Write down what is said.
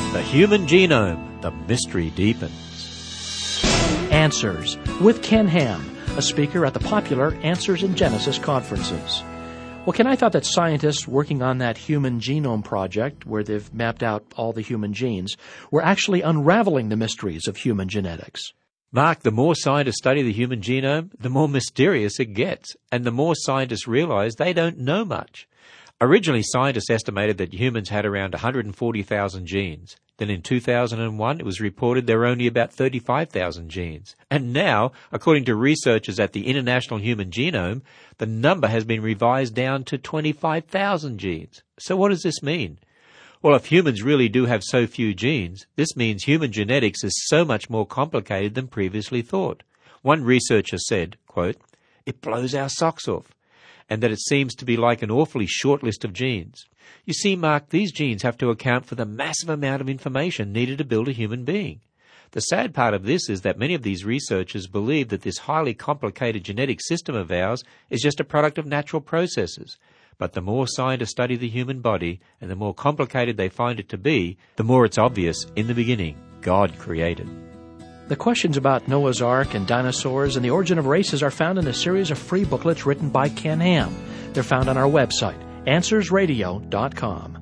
The Human Genome, the mystery deepens. Answers with Ken Ham, a speaker at the popular Answers in Genesis conferences. Well, Ken, I thought that scientists working on that Human Genome Project, where they've mapped out all the human genes, were actually unraveling the mysteries of human genetics. Mark, the more scientists study the human genome, the more mysterious it gets, and the more scientists realize they don't know much. Originally, scientists estimated that humans had around 140,000 genes. Then in 2001, it was reported there were only about 35,000 genes. And now, according to researchers at the International Human Genome, the number has been revised down to 25,000 genes. So what does this mean? Well, if humans really do have so few genes, this means human genetics is so much more complicated than previously thought. One researcher said, quote, "It blows our socks off," and that it seems to be like an awfully short list of genes. You see, Mark, these genes have to account for the massive amount of information needed to build a human being. The sad part of this is that many of these researchers believe that this highly complicated genetic system of ours is just a product of natural processes. But the more scientists study the human body and the more complicated they find it to be, the more it's obvious, in the beginning, God created. The questions about Noah's Ark and dinosaurs and the origin of races are found in a series of free booklets written by Ken Ham. They're found on our website, AnswersRadio.com.